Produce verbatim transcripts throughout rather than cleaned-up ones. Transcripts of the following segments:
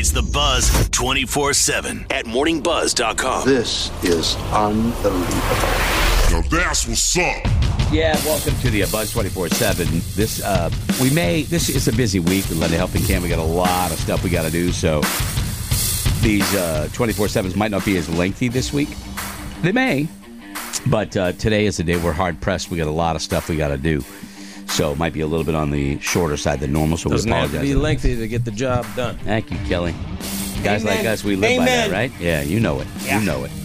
It's the Buzz twenty-four seven at morning buzz dot com. This is unbelievable. Now that's what's up. Yeah, welcome to the uh, Buzz twenty-four seven. This uh, we may. This is a busy week with Linda Helping Camp. We got a lot of stuff we got to do. So these uh, twenty-four sevens might not be as lengthy this week. They may, but uh, today is the day we're hard pressed. We got a lot of stuff we got to do. So it might be a little bit on the shorter side than normal. So Doesn't we apologize. have to be lengthy to get the job done. Thank you, Kelly. Guys Amen. like us, we live by Amen. that, right? Yeah, you know it. Yeah. You know it.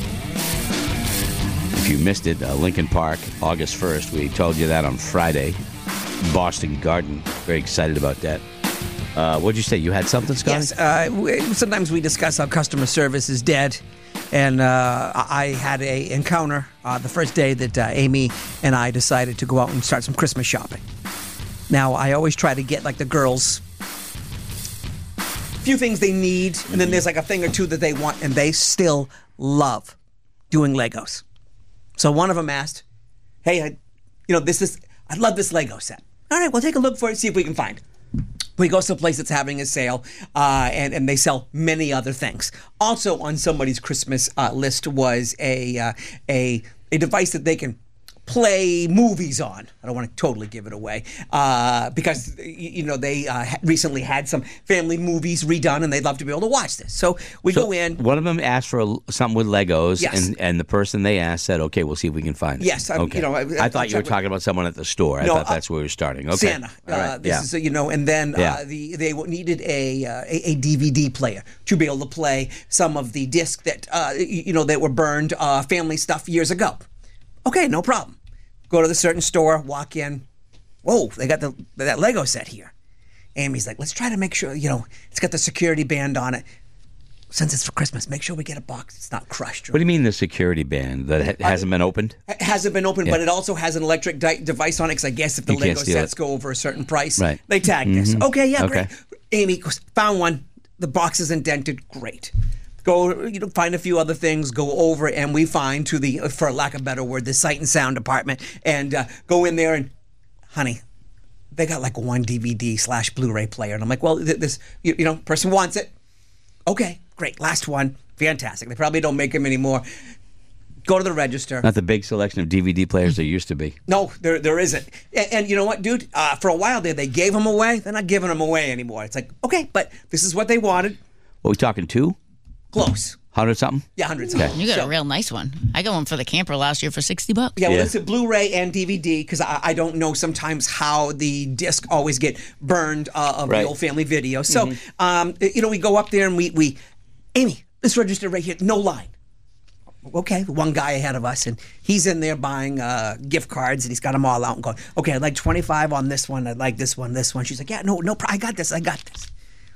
If you missed it, uh, Lincoln Park, August first. We told you that on Friday. Boston Garden. Very excited about that. Uh, what'd you say? You had something, Scott? Yes. Uh, we, sometimes we discuss how customer service is dead. And uh, I had a encounter uh, the first day that uh, Amy and I decided to go out and start some Christmas shopping. Now, I always try to get, like, the girls a few things they need, and then there's, like, a thing or two that they want, and they still love doing Legos. So one of them asked, hey, I, you know, this is, I love this Lego set. All right, we'll take a look for it, see if we can find it. We go to a place that's having a sale, uh, and, and they sell many other things. Also on somebody's Christmas uh, list was a, uh, a a device that they can play movies on. I don't want to totally give it away uh, because, you know, they uh, recently had some family movies redone, and they'd love to be able to watch this. So we So go in. One of them asked for a, something with Legos, Yes. and, and the person they asked said, okay, we'll see if we can find it. Yes, I'm- okay. you know, I- I, I'll thought you check were with- talking about someone at the store. I No, thought uh, that's where we were starting. Okay. Santa. All right. Uh, this yeah. is, you know, and then Yeah. uh, the they needed a, uh, a a D V D player to be able to play some of the discs that uh, you know that were burned uh, family stuff years ago. Okay, no problem. Go to the certain store, walk in. Whoa, they got the that Lego set here. Amy's like, let's try to make sure, you know, it's got the security band on it. Since it's for Christmas, make sure we get a box. It's not crushed. What do you mean the security band that ha- hasn't been opened? It hasn't been opened, Yeah. but it also has an electric di- device on it, because I guess if the You can't Lego steal sets it. go over a certain price, Right. they tag this. Okay, yeah, Okay. great. Amy goes, found one. The box is indented. Great. Go, you know, find a few other things, go over, and we find, to the, for lack of a better word, the sight and sound department, and uh, go in there and, honey, they got like one D V D slash Blu-ray player. And I'm like, well, th- this, you, you know, person wants it. Okay, great. Last one. Fantastic. They probably don't make them anymore. Go to the register. Not the big selection of D V D players there used to be. No, there there isn't. And, and you know what, dude? Uh, for a while there, they gave them away. They're not giving them away anymore. It's like, okay, but this is what they wanted. What are we talking, two? Close. Hundred something? Yeah, hundreds. Okay. You got So- a real nice one. I got one for the camper last year for sixty bucks. Yeah, well, Yeah. it's a Blu-ray and D V D, because I, I don't know sometimes how the disc always get burned uh, of Right. the old family video. So, um, you know, we go up there and we, we, Amy, this register right here, no line. Okay, one guy ahead of us, and he's in there buying uh, gift cards, and he's got them all out and going, okay, I'd like twenty-five on this one, I'd like this one, this one. She's like, yeah, no, no, pro- I got this, I got this.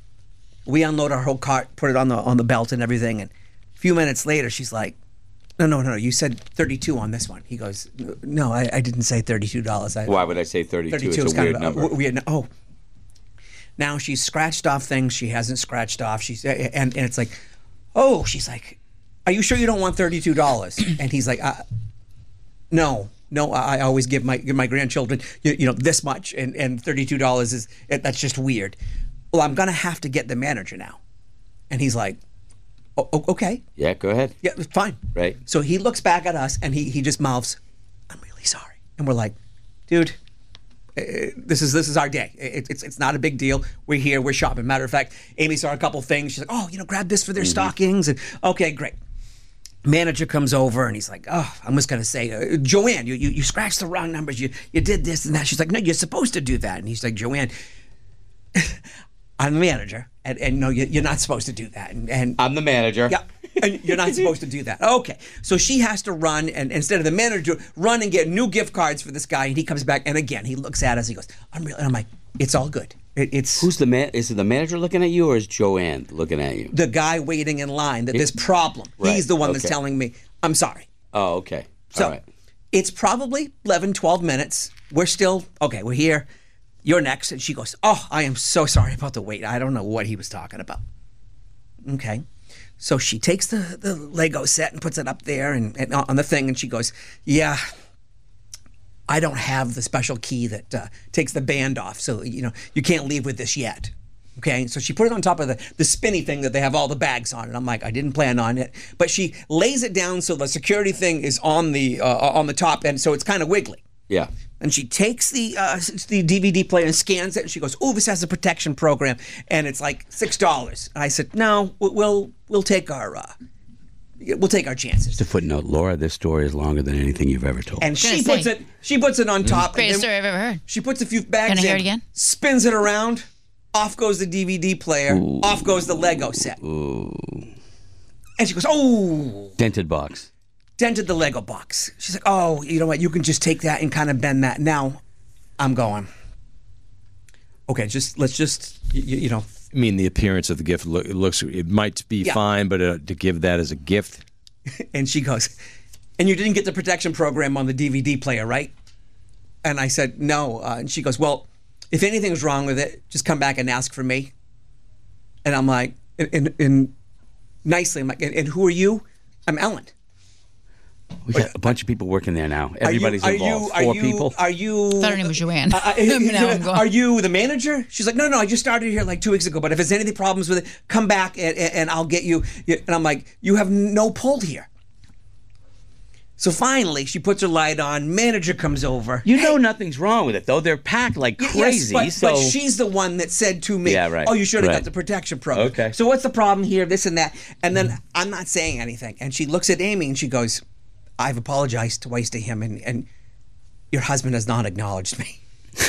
We unload our whole cart, put it on the on the belt and everything, and a few minutes later, she's like, no, no, no, you said thirty-two on this one. He goes, no, I, I didn't say thirty-two dollars. I, Why would I say thirty-two? thirty-two It's is a kind weird of number. A, weird, oh. Now she's scratched off things she hasn't scratched off. She's and, and it's like, oh, she's like, are you sure you don't want thirty-two dollars? And he's like, uh, no, no, I, I always give my give my grandchildren, you, you know, this much, and, and thirty-two dollars is, that's just weird. Well, I'm going to have to get the manager now. And he's like, oh, okay. Yeah, go ahead. Yeah, fine. Right. So he looks back at us and he, he just mouths, I'm really sorry. And we're like, dude, uh, this is this is our day. It, it's it's not a big deal. We're here. We're shopping. Matter of fact, Amy saw a couple things. She's like, oh, you know, grab this for their stockings. And okay, great. Manager comes over and he's like, oh, I'm just going to say, uh, Joanne, you, you you scratched the wrong numbers. You you did this and that. She's like, no, you're supposed to do that. And he's like, Joanne, I'm the manager, and, and no, you- you're not supposed to do that. And, and I'm the manager. yeah, and you're not supposed to do that. Okay, so she has to run, and instead of the manager, run and get new gift cards for this guy. And he comes back, and again, he looks at us. He goes, "I'm real," and I'm like, "It's all good. It, it's Who's the man? Is it the manager looking at you, or is Joanne looking at you? the guy waiting in line. That this problem. Right, He's the one that's okay. telling me, I'm sorry." Oh, okay. So All right. it's probably eleven, twelve minutes. We're still, okay, we're here. You're next. And she goes, oh, I am so sorry about the wait. I don't know what he was talking about. Okay. So she takes the, the Lego set and puts it up there and, and on the thing, and she goes, yeah, I don't have the special key that uh, takes the band off. So, you know, you can't leave with this yet. Okay, so she put it on top of the, the spinny thing that they have all the bags on, and I'm like, I didn't plan on it, but she lays it down so the security thing is on the uh, on the top, and so it's kind of wiggly. Yeah. And she takes the uh, the D V D player and scans it, and she goes, "Oh, this has a protection program, and it's like six dollars." And I said, "No, we'll we'll take our uh, we'll take our chances." Just a footnote, Laura. This story is longer than anything you've ever told. And she Gonna puts say. it she puts it on top. Greatest and then story I've ever heard. She puts a few bags Can I hear in, it again? spins it around, off goes the D V D player, Ooh. off goes the Lego set. Ooh. And she goes, "Oh." Dented box. Dented the Lego box. She's like, "Oh, you know what? You can just take that and kind of bend that." Now, I'm going, okay, just let's just, you, you know. I mean, the appearance of the gift look, it looks, it might be Yeah. fine, but uh, to give that as a gift. And she goes, "And you didn't get the protection program on the D V D player, right?" And I said, "No." Uh, and she goes, "Well, if anything's wrong with it, just come back and ask for me." And I'm like, and, and, and nicely, I'm like, and, and who are you? I'm Ellen. We got a bunch of people working there now. Are you- Everybody's are involved. You, are Four you, people. Are you? I thought her name was Joanne. Uh, uh, Now I'm going. are you the manager? She's like, no, no, I just started here like two weeks ago. But if there's anything problems with it, come back and, and, and I'll get you. And I'm like, you have no pull here. So finally, she puts her light on. Manager comes over. You know nothing's wrong with it, though. They're packed like Y- crazy. Yes, but, so but she's the one that said to me, Yeah, right, "Oh, you should have right. got the protection program." Okay. So what's the problem here? This and that. And then I'm not saying anything. And she looks at Amy and she goes, "I've apologized twice to him, and, and your husband has not acknowledged me."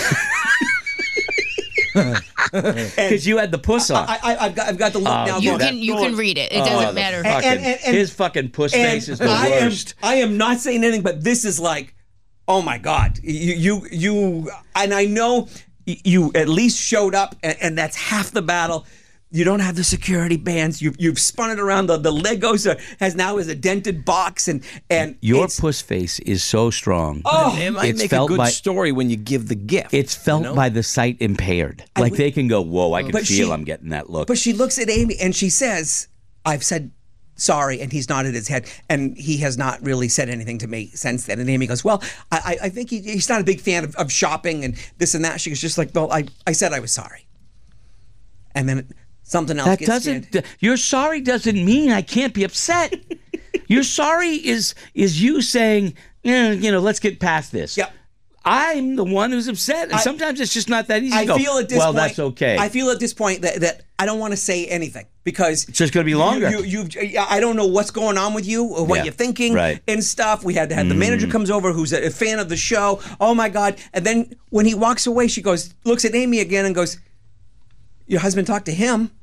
because you had the puss on. I, I, I've got, I've got the look Oh, now. You going, can you can read it. It doesn't the matter. fucking- And- and- and- his fucking puss and face is the I worst. Am, I am not saying anything, but this is like, oh my God, you, you, you, and I know you at least showed up, and, and that's half the battle. You don't have the security bands. You've you've spun it around. The the Legos are, has now is a dented box, and and Your it's- puss face is so strong. Oh, It might it's make a felt good by story when you give the gift. it's felt you know? by the sight impaired. Like would- they can go, whoa, I can But feel she- I'm getting that look. But she looks at Amy and she says, "I've said sorry," and he's nodded his head, and he has not really said anything to me since then. And Amy goes, "Well, I, I think he, he's not a big fan of, of shopping and this and that." She was just like, "Well, I, I said I was sorry," and then something else that gets doesn't. said. Your sorry doesn't mean I can't be upset. Your sorry is is you saying, eh, you know, let's get past this. Yep. I'm the one who's upset, and I- sometimes it's just not that easy. I to go, feel at this well, point. that's okay. I feel at this point that, that I don't want to say anything because It's just gonna be longer. You, you, you, I don't know what's going on with you or what Yeah, you're thinking right. and stuff. We had to have the manager comes over who's a, a fan of the show. Oh my God! And then when he walks away, she goes, looks at Amy again and goes, "Your husband talked to him."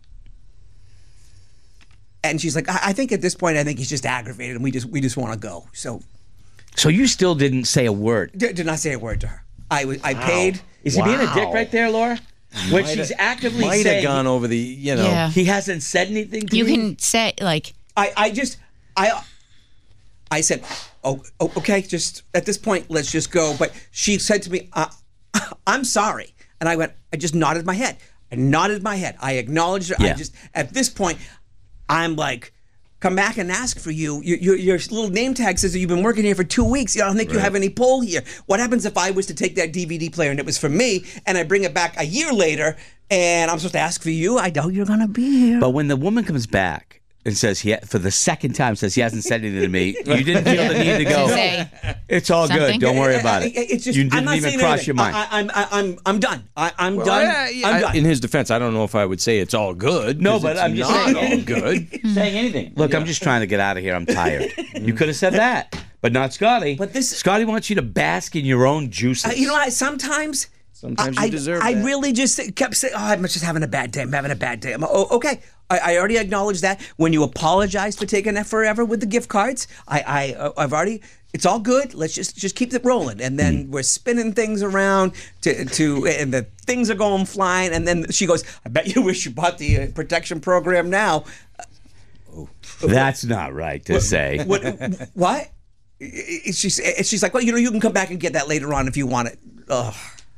And she's like, I, I think at this point, I think he's just aggravated, and we just we just want to go. So so you still didn't say a word. did, did not say a word to her. I was I paid. Is he being a dick Wow. right there, Laura? When Might she's have- actively might saying have gone over the, you know. Yeah. he hasn't said anything to You me. can say like I, I just I I said, oh, oh okay, just at this point, let's just go. But she said to me, uh, "I'm sorry," and I went. I just nodded my head. I nodded my head. I acknowledged her. I Yeah. just at this point, I'm like, come back and ask for you. Your, your, your little name tag says that you've been working here for two weeks. I don't think you have any pull here. What happens if I was to take that D V D player and it was for me, and I bring it back a year later, and I'm supposed to ask for you? I doubt you're gonna be here. But when the woman comes back and says he for the second time says he hasn't said anything to me, you didn't feel the need to go. say It's all something. good. Don't worry about it. It's just, you I'm didn't not even saying cross anything. your mind. I, I, I'm, I, I'm, I'm done. I, I'm Well, done. I- I- I'm done. In his defense, I don't know if I would say it's all good. No, 'cause but it's I'm just not saying- all good. saying anything. Look, I'm just trying to get out of here. I'm tired. You could have said that, but not Scotty. But this- Scotty wants you to bask in your own juices. Uh, you know what? Sometimes. Sometimes I, you deserve I, that. I really just kept saying, "Oh, I'm just having a bad day. I'm having a bad day." I'm, oh, okay. I, I already acknowledged that. When you apologized for taking that forever with the gift cards, I, I, uh, I've already. It's all good. Let's just just keep it rolling. And then Mm. we're spinning things around to to, and the things are going flying. And then she goes, "I bet you wish you bought the uh, protection program now." That's not right to say. What? What? She's she's like, well, you know, you can come back and get that later on if you want it. Ugh.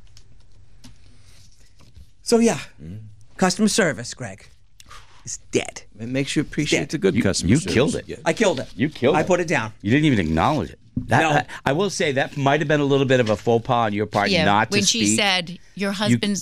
So yeah, customer service, Greg, is dead. It makes you appreciate Yeah. the good You- customer you service. killed it. Yeah. I killed it. You killed I it. put it down. You didn't even acknowledge it. That, No. I, I will say that might have been a little bit of a faux pas on your part yeah. not to when speak. she said your husband's not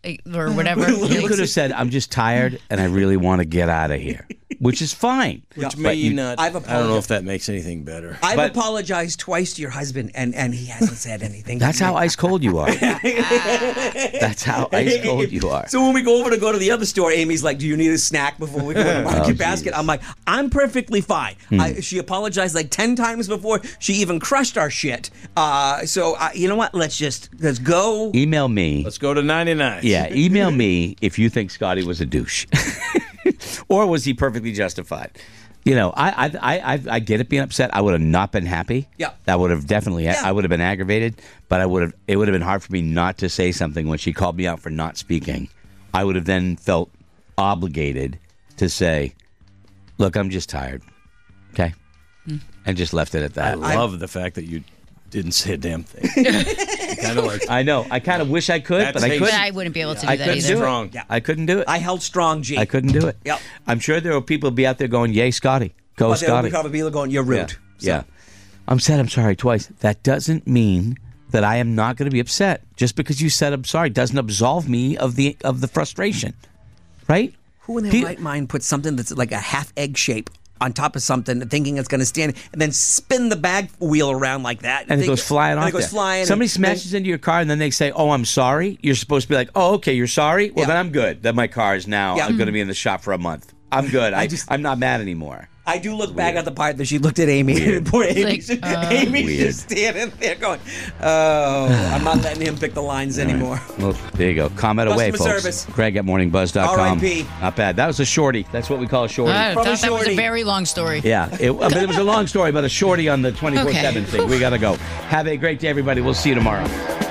or whatever. You could have said, "I'm just tired and I really want to get out of here," which is fine. Which But may you- not. I've I don't know apologized. if that makes anything better. I've But- apologized twice to your husband, and, and he hasn't said anything. That's to me. how ice cold you are. That's how ice cold you are. So when we go over to go to the other store, Amy's like, "Do you need a snack before we go to Market Oh, Basket?" geez. I'm like, "I'm perfectly fine." Hmm. I, she apologized like ten times before she even crushed our shit. Uh, so uh, you know what? Let's just let's go. Email me. Let's go to ninety-nine. Yeah, email me if you think Scotty was a douche, or was he perfectly justified? You know, I I I, I- I get it being upset. I would have not been happy. Yeah. that would have definitely. Yeah. I would have been aggravated, but I would have. It would have been hard for me not to say something when she called me out for not speaking. I would have then felt obligated to say, "Look, I'm just tired." Okay, and just left it at I that. love the fact that you didn't say a damn thing. Kind of like I know. I kind of wish I could, That's but I hate. But couldn't. I wouldn't be able to do I that couldn't either. do it. Strong. Yeah. I couldn't do it. I held strong, G. I couldn't do it. Yep. I'm sure there will people be out there going, "Yay, Scotty, go, But there will Scotty." be probably people going, "You're rude." Yeah. So- yeah. I'm said I'm sorry twice. That doesn't mean that I am not going to be upset. Just because you said I'm sorry doesn't absolve me of the of the frustration, right? Who in their Pe- right mind puts something that's like a half egg shape on top of something, thinking it's going to stand, and then spin the bag wheel around like that, And it think- goes flying and off it goes there. flying. Somebody and, smashes into your car and then they say, "Oh, I'm sorry." You're supposed to be like, "Oh, okay, you're sorry." Well, Yeah. then I'm good. Then my car is now Yeah. I'm going to be in the shop for a month. I'm good. I, just- I'm not mad anymore. I do look back at the part that she looked at Amy, and poor Amy's, Like, uh, Amy's Weird. just standing there going, "Oh, I'm not letting him pick the lines anymore." Well, there you go. Comment away, Customer folks. service. Greg at morning buzz dot com. R I P Not bad. That was a shorty. That's what we call a shorty. I From a thought that was shorty. a very long story. Yeah, it, I mean, it was a long story, but a shorty on the twenty-four seven Okay. thing. We got to go. Have a great day, everybody. We'll see you tomorrow.